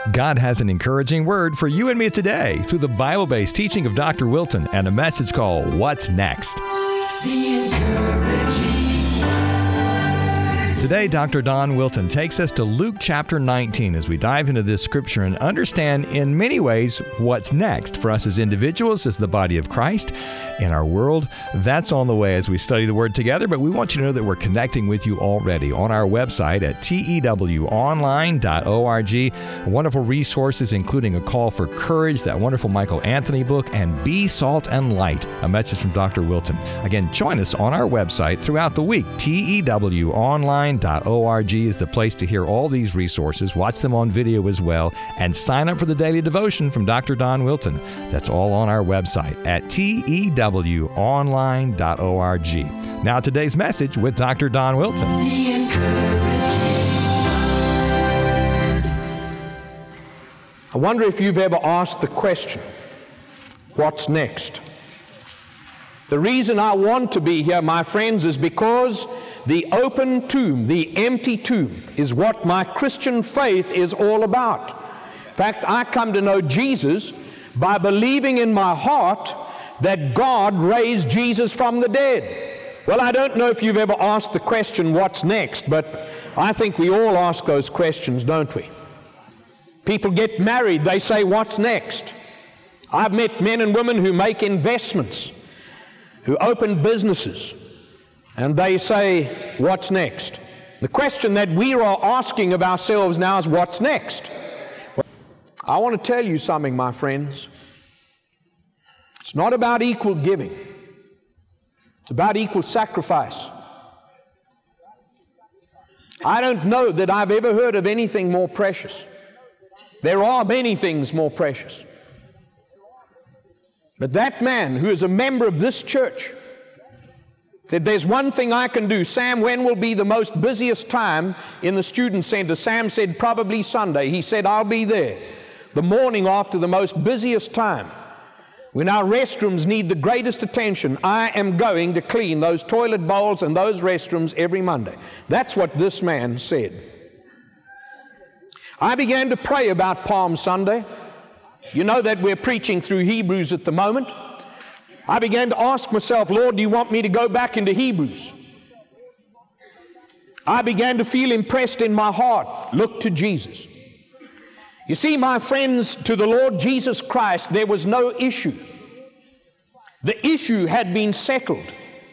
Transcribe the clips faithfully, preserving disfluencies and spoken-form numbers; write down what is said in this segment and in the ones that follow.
God has an encouraging word for you and me today through the Bible-based teaching of Doctor Wilton and a message called What's Next? The encouraging word. Today, Doctor Don Wilton takes us to Luke chapter nineteen as we dive into this scripture and understand in many ways what's next for us as individuals, as the body of Christ, in our world. That's on the way as we study the Word together, but we want you to know that we're connecting with you already on our website at T E W online dot org. Wonderful resources, including a call for courage, that wonderful Michael Anthony book, and Be Salt and Light, a message from Doctor Wilton. Again, join us on our website throughout the week. T E W online dot org is the place to hear all these resources, watch them on video as well, and sign up for the daily devotion from Doctor Don Wilton. That's all on our website at T E W online dot org. Now today's message with Doctor Don Wilton. The encouraging word. I wonder if you've ever asked the question, what's next? The reason I want to be here, my friends, is because the open tomb, the empty tomb, is what my Christian faith is all about. In fact, I come to know Jesus by believing in my heart that God raised Jesus from the dead. Well, I don't know if you've ever asked the question, what's next? But I think we all ask those questions, don't we? People get married, they say, what's next? I've met men and women who make investments, who open businesses, and they say, what's next? The question that we are asking of ourselves now is, what's next? Well, I want to tell you something, my friends. It's not about equal giving. It's about equal sacrifice. I don't know that I've ever heard of anything more precious. There are many things more precious. But that man who is a member of this church said, there's one thing I can do. Sam, when will be the most busiest time in the student center? Sam said, probably Sunday. He said, I'll be there the morning after the most busiest time, when our restrooms need the greatest attention. I am going to clean those toilet bowls and those restrooms every Monday. That's what this man said. I began to pray about Palm Sunday. You know that we're preaching through Hebrews at the moment. I began to ask myself, Lord, do you want me to go back into Hebrews? I began to feel impressed in my heart, look to Jesus. You see, my friends, to the Lord Jesus Christ, there was no issue. The issue had been settled.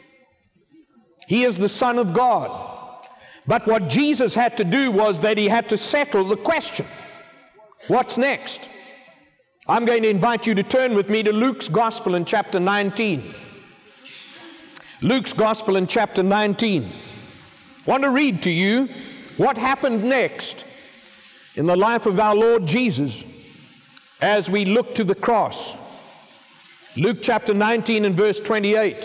He is the Son of God. But what Jesus had to do was that he had to settle the question, what's next? I'm going to invite you to turn with me to Luke's Gospel in chapter nineteen. Luke's Gospel in chapter nineteen. I want to read to you what happened next in the life of our Lord Jesus as we look to the cross. Luke chapter nineteen and verse twenty-eight.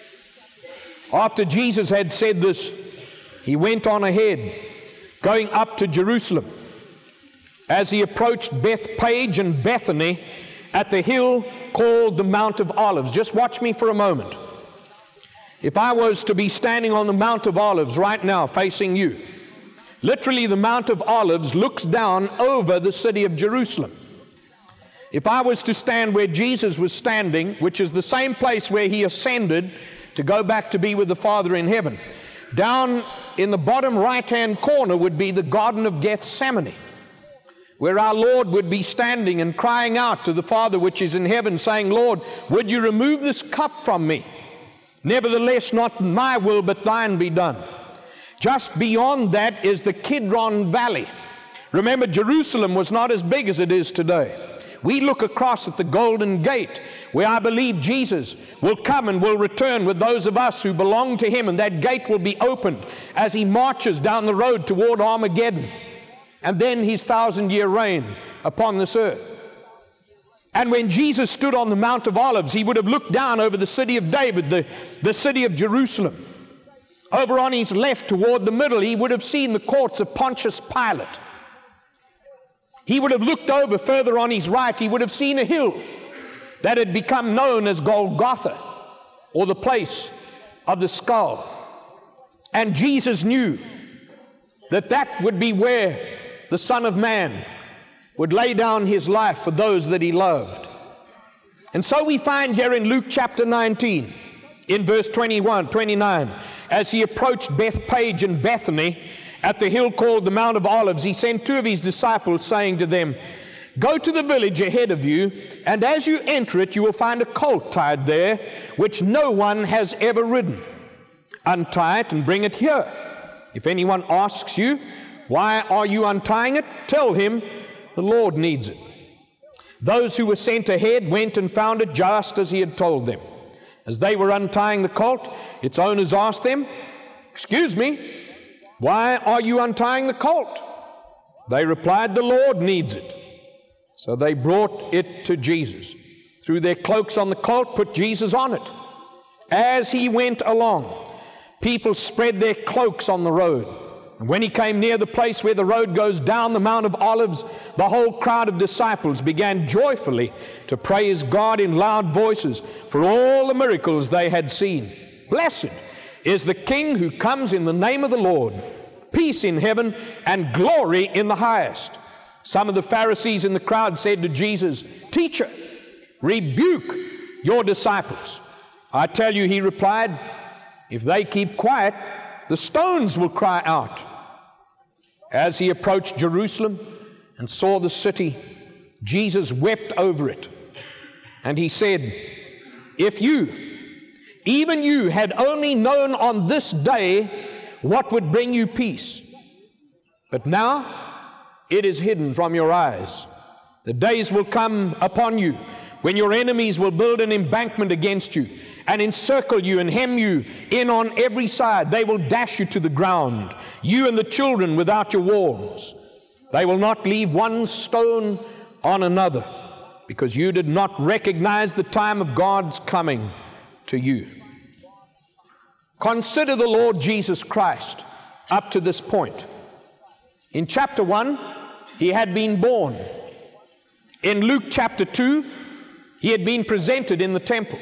After Jesus had said this, he went on ahead, going up to Jerusalem. As he approached Bethpage and Bethany at the hill called the Mount of Olives. Just watch me for a moment. If I was to be standing on the Mount of Olives right now facing you, literally the Mount of Olives looks down over the city of Jerusalem. If I was to stand where Jesus was standing, which is the same place where he ascended to go back to be with the Father in heaven, down in the bottom right-hand corner would be the Garden of Gethsemane, where our Lord would be standing and crying out to the Father which is in heaven, saying, Lord, would you remove this cup from me? Nevertheless, not my will, but thine be done. Just beyond that is the Kidron Valley. Remember, Jerusalem was not as big as it is today. We look across at the Golden Gate, where I believe Jesus will come and will return with those of us who belong to him, and that gate will be opened as he marches down the road toward Armageddon, and then his thousand-year reign upon this earth. And when Jesus stood on the Mount of Olives, he would have looked down over the city of David, the, the city of Jerusalem. Over on his left toward the middle, he would have seen the courts of Pontius Pilate. He would have looked over further on his right, he would have seen a hill that had become known as Golgotha, or the place of the skull. And Jesus knew that that would be where the Son of Man would lay down his life for those that he loved. And so we find here in Luke chapter nineteen, in verse twenty-one, twenty-nine, as he approached Bethpage and Bethany at the hill called the Mount of Olives, he sent two of his disciples, saying to them, "Go to the village ahead of you, and as you enter it, you will find a colt tied there, which no one has ever ridden. Untie it and bring it here. If anyone asks you, 'Why are you untying it?' tell him, 'The Lord needs it.'" Those who were sent ahead went and found it just as he had told them. As they were untying the colt, its owners asked them, "Excuse me, why are you untying the colt?" They replied, "The Lord needs it." So they brought it to Jesus, threw their cloaks on the colt, put Jesus on it. As he went along, people spread their cloaks on the road. And when he came near the place where the road goes down the Mount of Olives, the whole crowd of disciples began joyfully to praise God in loud voices for all the miracles they had seen. "Blessed is the King who comes in the name of the Lord. Peace in heaven and glory in the highest." Some of the Pharisees in the crowd said to Jesus, "Teacher, rebuke your disciples." "I tell you," he replied, "if they keep quiet, the stones will cry out." As he approached Jerusalem and saw the city, Jesus wept over it. And he said, "If you, even you, had only known on this day what would bring you peace. But now it is hidden from your eyes. The days will come upon you when your enemies will build an embankment against you and encircle you and hem you in on every side. They will dash you to the ground, you and the children without your walls. They will not leave one stone on another, because you did not recognize the time of God's coming to you." Consider the Lord Jesus Christ up to this point. In chapter one, he had been born. In Luke chapter two, he had been presented in the temple.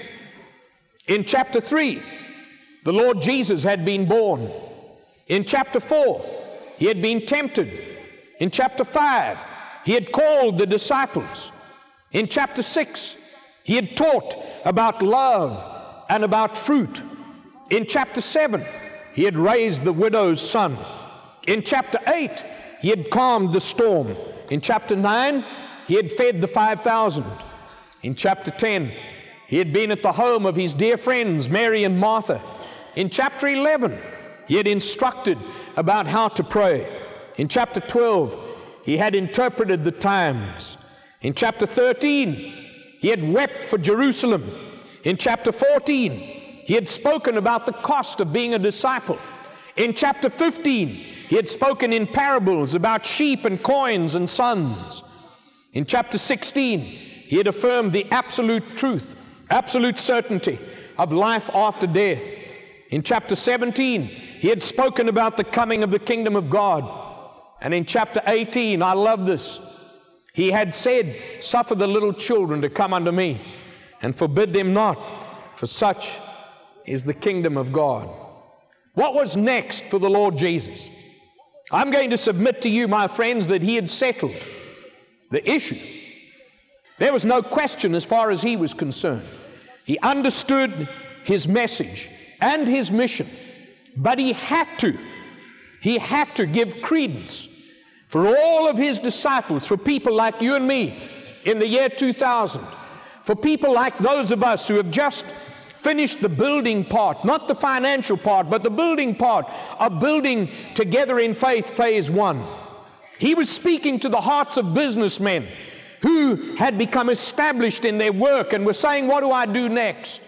In chapter three, the Lord Jesus had been born. In chapter four, he had been tempted. In chapter five, he had called the disciples. In chapter six, he had taught about love and about fruit. In chapter seven, he had raised the widow's son. In chapter eight, he had calmed the storm. In chapter nine, he had fed the five thousand. In chapter ten, he had been at the home of his dear friends, Mary and Martha. In chapter eleven, he had instructed about how to pray. In chapter twelve, he had interpreted the times. In chapter thirteen, he had wept for Jerusalem. In chapter fourteen, he had spoken about the cost of being a disciple. In chapter fifteen, he had spoken in parables about sheep and coins and sons. In chapter sixteen, he had affirmed the absolute truth, absolute certainty of life after death. In chapter seventeen, he had spoken about the coming of the kingdom of God. And in chapter eighteen, I love this, he had said, "Suffer the little children to come unto me, and forbid them not, for such is the kingdom of God." What was next for the Lord Jesus? I'm going to submit to you, my friends, that he had settled the issue. There was no question as far as he was concerned. He understood his message and his mission, but he had to, he had to give credence for all of his disciples, for people like you and me in the year two thousand, for people like those of us who have just finished the building part, not the financial part, but the building part of building together in faith phase one. He was speaking to the hearts of businessmen who had become established in their work and were saying, "What do I do next?"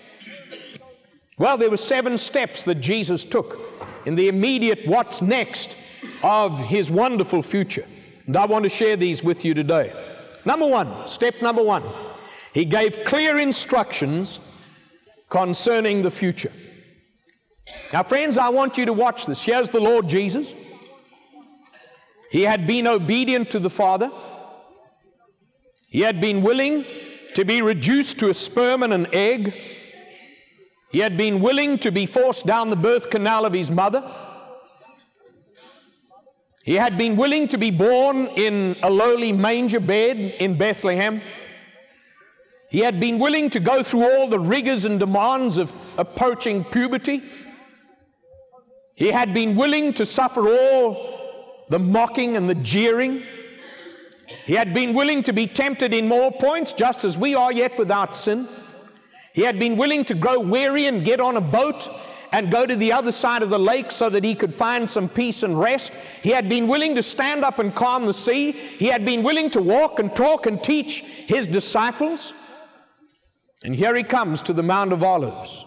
Well, there were seven steps that Jesus took in the immediate what's next of his wonderful future. And I want to share these with you today. Number one, step number one, he gave clear instructions concerning the future. Now, friends, I want you to watch this. Here's the Lord Jesus. He had been obedient to the Father. He had been willing to be reduced to a sperm and an egg. He had been willing to be forced down the birth canal of his mother. He had been willing to be born in a lowly manger bed in Bethlehem. He had been willing to go through all the rigors and demands of approaching puberty. He had been willing to suffer all the mocking and the jeering. He had been willing to be tempted in more points, just as we are, yet without sin. He had been willing to grow weary and get on a boat and go to the other side of the lake so that he could find some peace and rest. He had been willing to stand up and calm the sea. He had been willing to walk and talk and teach his disciples. And here he comes to the Mount of Olives,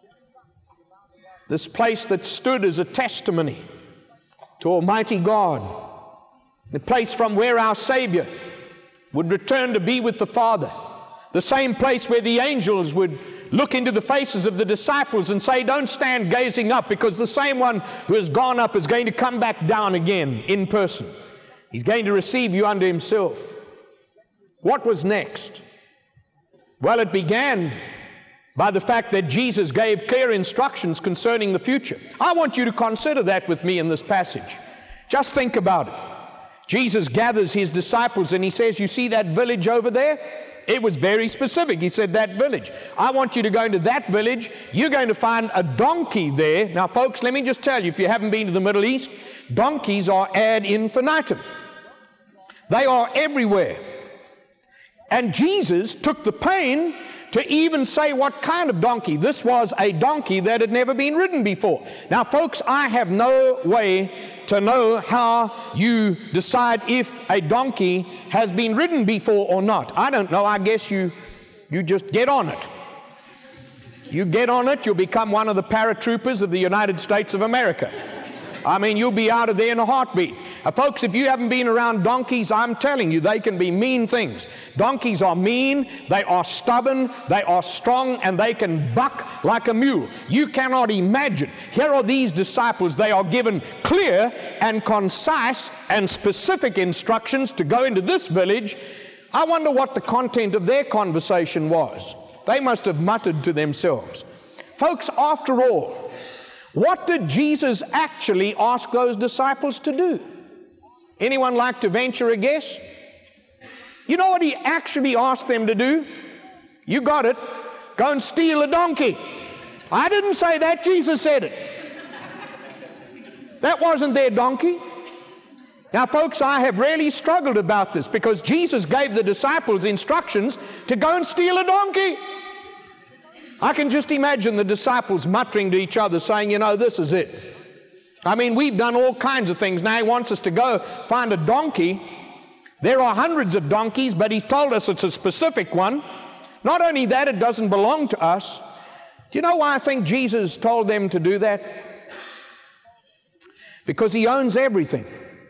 this place that stood as a testimony to Almighty God, the place from where our Savior would return to be with the Father, the same place where the angels would look into the faces of the disciples and say, don't stand gazing up, because the same one who has gone up is going to come back down again in person. He's going to receive you unto himself. What was next? Well, it began by the fact that Jesus gave clear instructions concerning the future. I want you to consider that with me in this passage. Just think about it. Jesus gathers his disciples and he says, you see that village over there? It was very specific. He said, that village. I want you to go into that village. You're going to find a donkey there. Now, folks, let me just tell you, if you haven't been to the Middle East, donkeys are ad infinitum. They are everywhere. And Jesus took the pain to even say what kind of donkey. This was a donkey that had never been ridden before. Now, folks, I have no way to know how you decide if a donkey has been ridden before or not. I don't know. I guess you, you just get on it. You get on it, you'll become one of the paratroopers of the United States of America. I mean, you'll be out of there in a heartbeat. Uh, folks, if you haven't been around donkeys, I'm telling you, they can be mean things. Donkeys are mean, they are stubborn, they are strong, and they can buck like a mule. You cannot imagine. Here are these disciples. They are given clear and concise and specific instructions to go into this village. I wonder what the content of their conversation was. They must have muttered to themselves. Folks, after all, what did Jesus actually ask those disciples to do? Anyone like to venture a guess? You know what he actually asked them to do? You got it. Go and steal a donkey. I didn't say that. Jesus said it. That wasn't their donkey. Now, folks, I have really struggled about this because Jesus gave the disciples instructions to go and steal a donkey. I can just imagine the disciples muttering to each other, saying, you know, this is it. I mean, we've done all kinds of things. Now he wants us to go find a donkey. There are hundreds of donkeys, but he's told us it's a specific one. Not only that, it doesn't belong to us. Do you know why I think Jesus told them to do that? Because he owns everything.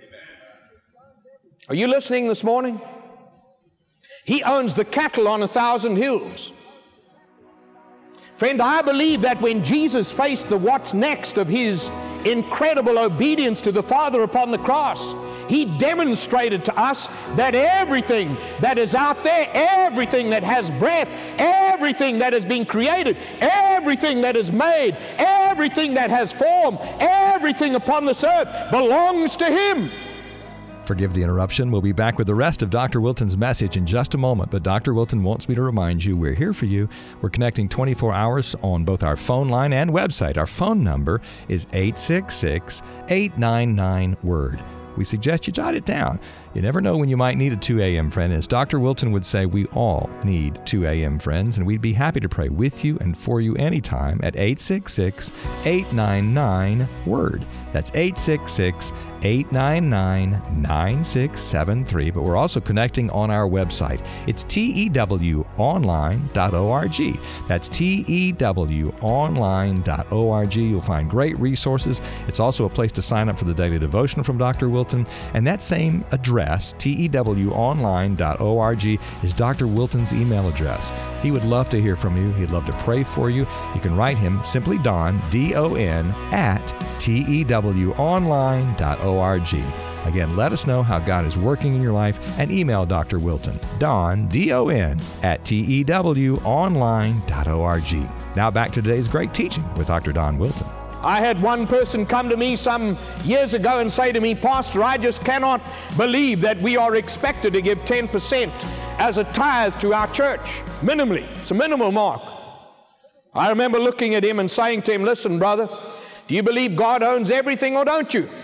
Are you listening this morning? He owns the cattle on a thousand hills. Friend, I believe that when Jesus faced the what's next of his incredible obedience to the Father upon the cross, he demonstrated to us that everything that is out there, everything that has breath, everything that has been created, everything that is made, everything that has form, everything upon this earth belongs to him. Forgive the interruption. We'll be back with the rest of Doctor Wilton's message in just a moment, but Doctor Wilton wants me to remind you we're here for you. We're connecting twenty-four hours on both our phone line and website. Our phone number is eight six six, eight nine nine, WORD. We suggest you jot it down. You never know when you might need a two a.m. friend. As Doctor Wilton would say, we all need two a.m. friends, and we'd be happy to pray with you and for you anytime at eight six six, eight nine nine, WORD. That's eight six six, eight nine nine, nine six seven three. But we're also connecting on our website. It's T E W online dot org. That's T E W online dot org. You'll find great resources. It's also a place to sign up for the daily devotion from Doctor Wilton. And that same address, T E W online dot org, is Doctor Wilton's email address. He would love to hear from you. He'd love to pray for you. You can write him simply Don, D O N, at T E W online dot org. Again, let us know how God is working in your life and email Doctor Wilton, Don, D O N, at T E W online dot org. Now back to today's great teaching with Doctor Don Wilton. I had one person come to me some years ago and say to me, Pastor, I just cannot believe that we are expected to give ten percent as a tithe to our church, minimally. It's a minimal mark. I remember looking at him and saying to him, listen, brother, do you believe God owns everything or don't you?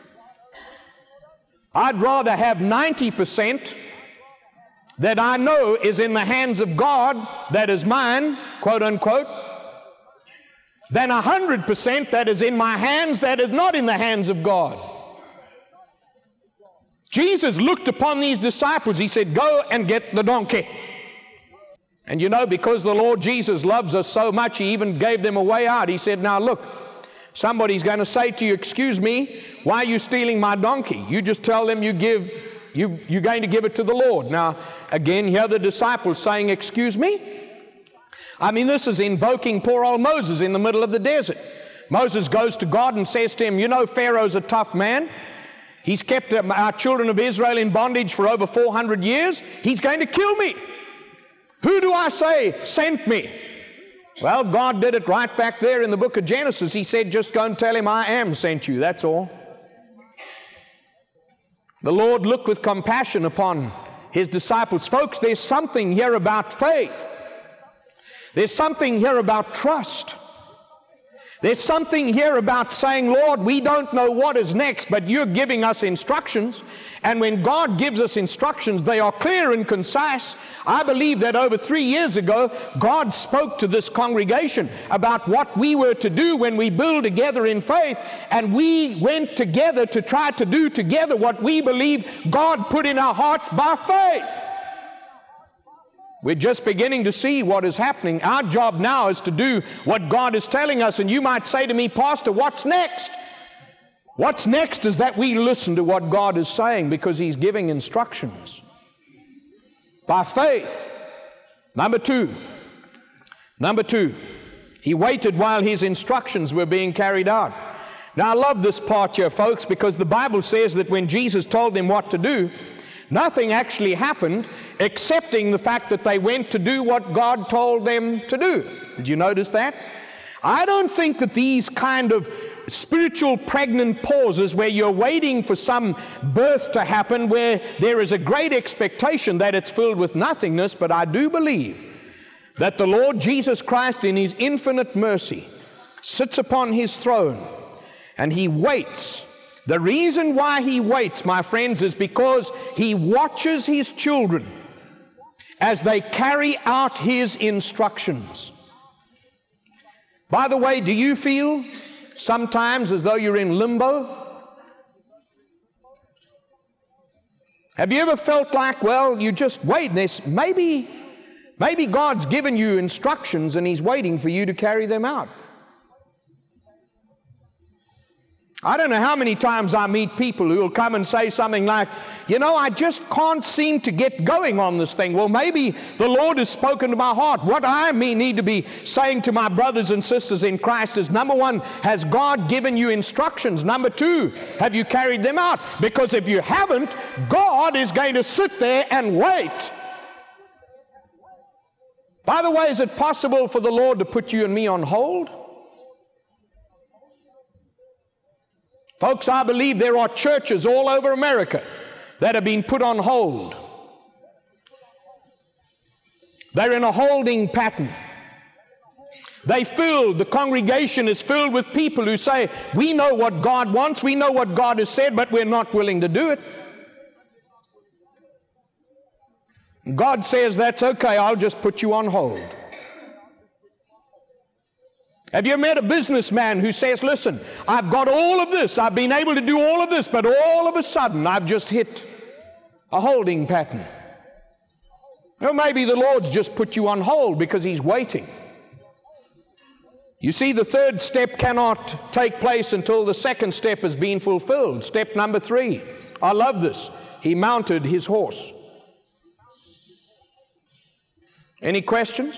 I'd rather have ninety percent that I know is in the hands of God, that is mine, quote unquote, than one hundred percent that is in my hands that is not in the hands of God. Jesus looked upon these disciples. He said, go and get the donkey. And you know, because the Lord Jesus loves us so much, He even gave them a way out. He said, now look, somebody's going to say to you, excuse me, why are you stealing my donkey? You just tell them you give, you, you're going to give it to the Lord. Now, again, here are the disciples saying, excuse me? I mean, this is invoking poor old Moses in the middle of the desert. Moses goes to God and says to him, you know, Pharaoh's a tough man. He's kept our children of Israel in bondage for over four hundred years. He's going to kill me. Who do I say sent me? Well, God did it right back there in the book of Genesis. He said, just go and tell him I am sent you. That's all. The Lord looked with compassion upon His disciples. Folks, there's something here about faith. There's something here about trust. There's something here about saying, Lord, we don't know what is next, but You're giving us instructions. And when God gives us instructions, they are clear and concise. I believe that over three years ago, God spoke to this congregation about what we were to do when we build together in faith. And we went together to try to do together what we believe God put in our hearts by faith. We're just beginning to see what is happening. Our job now is to do what God is telling us. And you might say to me, Pastor, what's next? What's next is that we listen to what God is saying, because He's giving instructions by faith. Number two, number two, He waited while His instructions were being carried out. Now, I love this part here, folks, because the Bible says that when Jesus told them what to do, nothing actually happened excepting the fact that they went to do what God told them to do. Did you notice that? I don't think that these kind of spiritual pregnant pauses where you're waiting for some birth to happen, where there is a great expectation that it's filled with nothingness, but I do believe that the Lord Jesus Christ in His infinite mercy sits upon His throne and He waits. The reason why He waits, my friends, is because He watches His children as they carry out His instructions. By the way, do you feel sometimes as though you're in limbo? Have you ever felt like, well, you just wait, this maybe, maybe God's given you instructions and He's waiting for you to carry them out? I don't know how many times I meet people who will come and say something like, you know, I just can't seem to get going on this thing. Well, maybe the Lord has spoken to my heart. What I may need to be saying to my brothers and sisters in Christ is, number one, has God given you instructions? Number two, have you carried them out? Because if you haven't, God is going to sit there and wait. By the way, is it possible for the Lord to put you and me on hold? Folks, I believe there are churches all over America that have been put on hold. They're in a holding pattern. They filled, the congregation is filled with people who say, we know what God wants, we know what God has said, but we're not willing to do it. God says, that's okay, I'll just put you on hold. Have you met a businessman who says, listen, I've got all of this, I've been able to do all of this, but all of a sudden I've just hit a holding pattern? Well, maybe the Lord's just put you on hold because He's waiting. You see, the third step cannot take place until the second step has been fulfilled. Step number three. I love this. He mounted his horse. Any questions?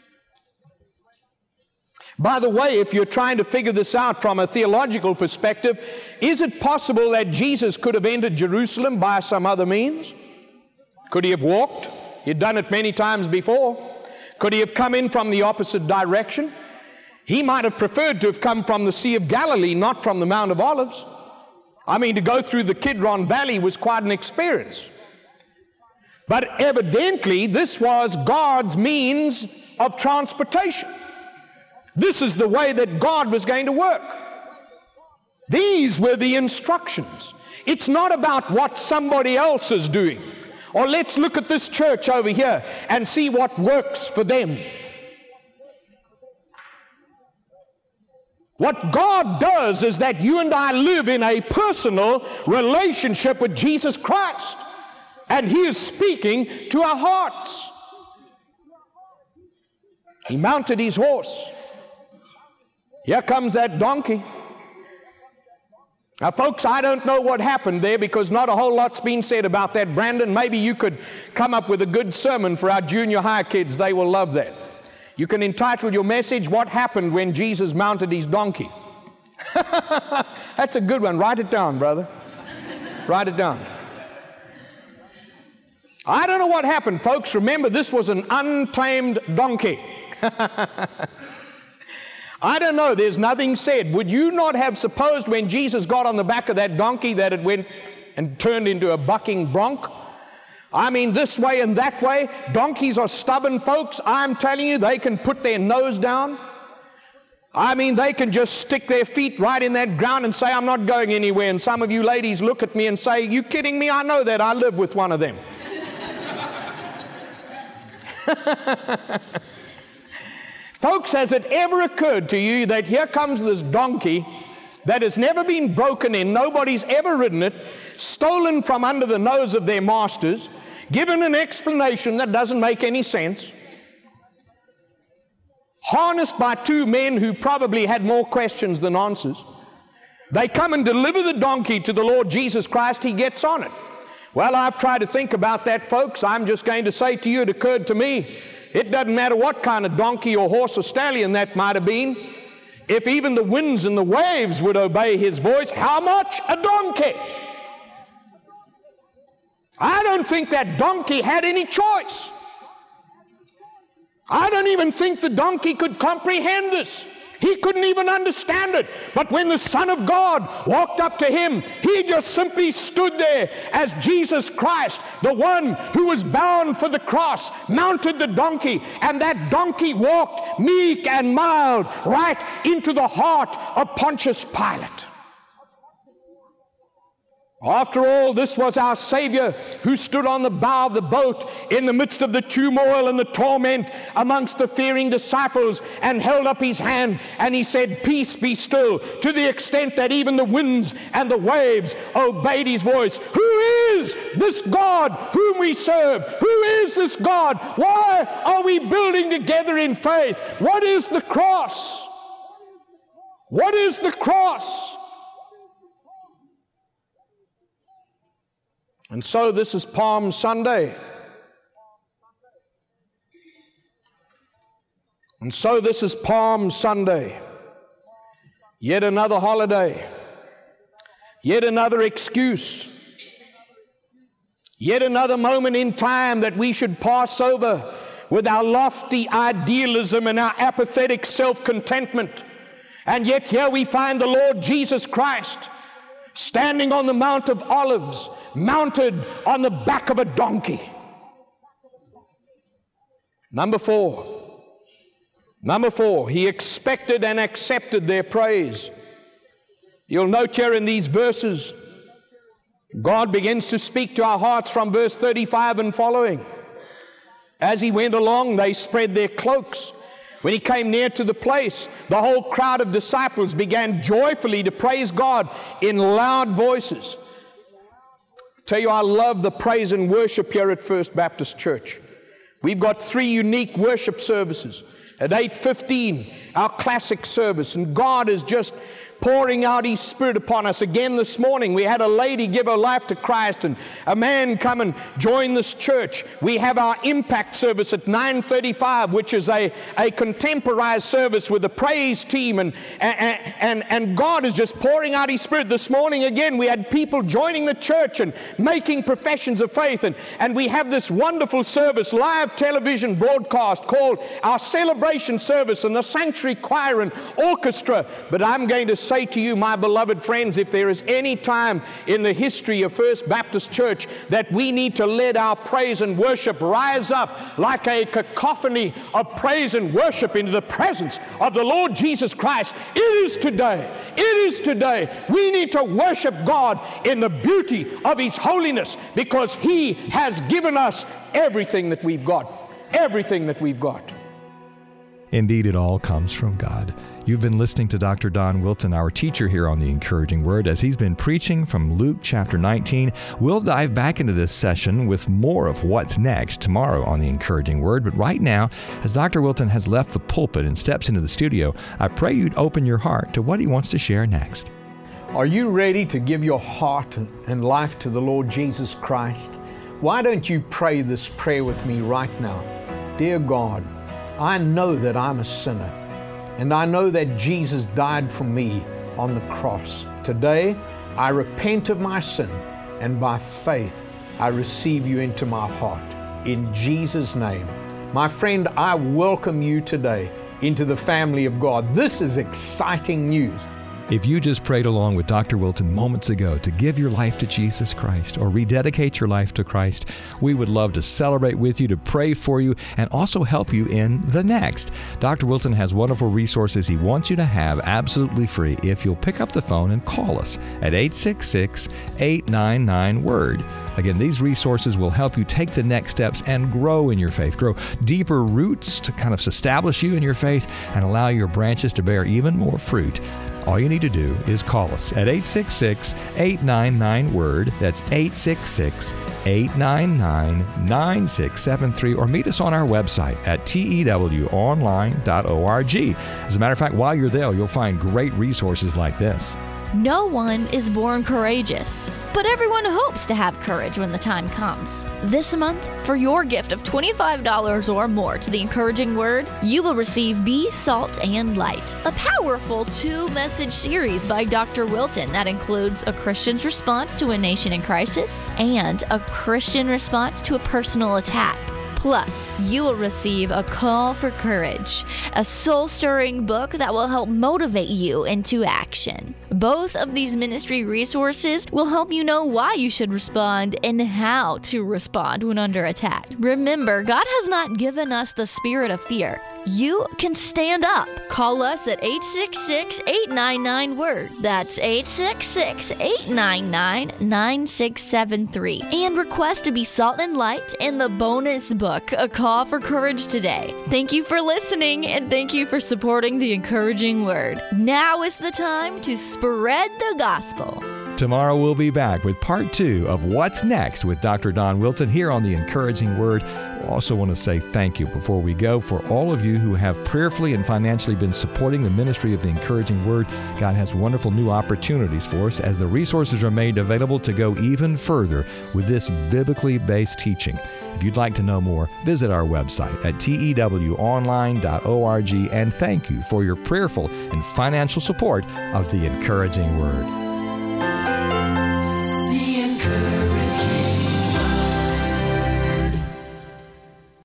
By the way, if you're trying to figure this out from a theological perspective, is it possible that Jesus could have entered Jerusalem by some other means? Could He have walked? He'd done it many times before. Could He have come in from the opposite direction? He might have preferred to have come from the Sea of Galilee, not from the Mount of Olives. I mean, to go through the Kidron Valley was quite an experience. But evidently, this was God's means of transportation. This is the way that God was going to work. These were the instructions. It's not about what somebody else is doing. Or let's look at this church over here and see what works for them. What God does is that you and I live in a personal relationship with Jesus Christ. And He is speaking to our hearts. He mounted His horse. Here comes that donkey. Now, folks, I don't know what happened there because not a whole lot's been said about that. Brandon, maybe you could come up with a good sermon for our junior high kids. They will love that. You can entitle your message, What Happened When Jesus Mounted His Donkey? That's a good one. Write it down, brother. Write it down. I don't know what happened, folks. Remember, this was an untamed donkey. I don't know. There's nothing said. Would you not have supposed when Jesus got on the back of that donkey that it went and turned into a bucking bronc? I mean, this way and that way. Donkeys are stubborn, folks. I'm telling you, they can put their nose down. I mean, they can just stick their feet right in that ground and say, I'm not going anywhere. And some of you ladies look at me and say, you kidding me? I know that. I live with one of them. Folks, has it ever occurred to you that here comes this donkey that has never been broken in, nobody's ever ridden it, stolen from under the nose of their masters, given an explanation that doesn't make any sense, harnessed by two men who probably had more questions than answers? They come and deliver the donkey to the Lord Jesus Christ. He gets on it. Well, I've tried to think about that, folks. I'm just going to say to you, it occurred to me, it doesn't matter what kind of donkey or horse or stallion that might have been. If even the winds and the waves would obey His voice, how much a donkey? I don't think that donkey had any choice. I don't even think the donkey could comprehend this. He couldn't even understand it. But when the Son of God walked up to him, He just simply stood there as Jesus Christ, the one who was bound for the cross, mounted the donkey, and that donkey walked meek and mild right into the heart of Pontius Pilate. After all, this was our Savior who stood on the bow of the boat in the midst of the turmoil and the torment amongst the fearing disciples and held up His hand and He said, peace be still, to the extent that even the winds and the waves obeyed His voice. Who is this God whom we serve? Who is this God? Why are we building together in faith? What is the cross? What is the cross? And so this is Palm Sunday. And so this is Palm Sunday. Yet another holiday. Yet another excuse. Yet another moment in time that we should pass over with our lofty idealism and our apathetic self-contentment. And yet here we find the Lord Jesus Christ standing on the Mount of Olives, mounted on the back of a donkey. Number four. Number four, He expected and accepted their praise. You'll note here in these verses, God begins to speak to our hearts from verse thirty-five and following. As He went along, they spread their cloaks. When He came near to the place, the whole crowd of disciples began joyfully to praise God in loud voices. I tell you, I love the praise and worship here at First Baptist Church. We've got three unique worship services. At eight fifteen, our classic service, and God is just pouring out His Spirit upon us. Again this morning, we had a lady give her life to Christ and a man come and join this church. We have our impact service at nine thirty-five, which is a, a contemporized service with a praise team, and, and, and, and God is just pouring out His Spirit. This morning, again, we had people joining the church and making professions of faith, and, and we have this wonderful service, live television broadcast called our celebration service, and the sanctuary choir choir and orchestra. But I'm going to say to you, my beloved friends, if there is any time in the history of First Baptist Church that we need to let our praise and worship rise up like a cacophony of praise and worship into the presence of the Lord Jesus Christ, it is today. It is today. We need to worship God in the beauty of His holiness, because He has given us everything that we've got. Everything that we've got. Indeed, it all comes from God. You've been listening to Doctor Don Wilton, our teacher here on The Encouraging Word, as he's been preaching from Luke chapter nineteen. We'll dive back into this session with more of what's next tomorrow on The Encouraging Word. But right now, as Doctor Wilton has left the pulpit and steps into the studio, I pray you'd open your heart to what he wants to share next. Are you ready to give your heart and life to the Lord Jesus Christ? Why don't you pray this prayer with me right now? Dear God, I know that I'm a sinner, and I know that Jesus died for me on the cross. Today, I repent of my sin, and by faith, I receive you into my heart. In Jesus' name. My friend, I welcome you today into the family of God. This is exciting news. If you just prayed along with Doctor Wilton moments ago to give your life to Jesus Christ or rededicate your life to Christ, we would love to celebrate with you, to pray for you, and also help you in the next. Doctor Wilton has wonderful resources he wants you to have absolutely free if you'll pick up the phone and call us at eight six six, eight nine nine, WORD. Again, these resources will help you take the next steps and grow in your faith, grow deeper roots to kind of establish you in your faith and allow your branches to bear even more fruit. All you need to do is call us at eight six six, eight nine nine, WORD. That's eight six six, eight nine nine, nine six seven three, or meet us on our website at T E W online dot org. As a matter of fact, while you're there, you'll find great resources like this. No one is born courageous, but everyone hopes to have courage when the time comes. This month, for your gift of twenty-five dollars or more to The Encouraging Word, you will receive Be Salt and Light, a powerful two-message series by Doctor Wilton that includes a Christian's response to a nation in crisis and a Christian response to a personal attack. Plus, you will receive A Call for Courage, a soul-stirring book that will help motivate you into action. Both of these ministry resources will help you know why you should respond and how to respond when under attack. Remember, God has not given us the spirit of fear. You can stand up. Call us at eight six six, eight nine nine, WORD. That's eight six six, eight nine nine, nine six seven three. And request to be Salt and Light in the bonus book, A Call for Courage, today. Thank you for listening, and thank you for supporting The Encouraging Word. Now is the time to spread the gospel. Tomorrow we'll be back with part two of What's Next with Doctor Don Wilton here on The Encouraging Word. We also want to say thank you before we go for all of you who have prayerfully and financially been supporting the ministry of The Encouraging Word. God has wonderful new opportunities for us as the resources are made available to go even further with this biblically based teaching. If you'd like to know more, visit our website at T E W online dot org, and thank you for your prayerful and financial support of The Encouraging Word. The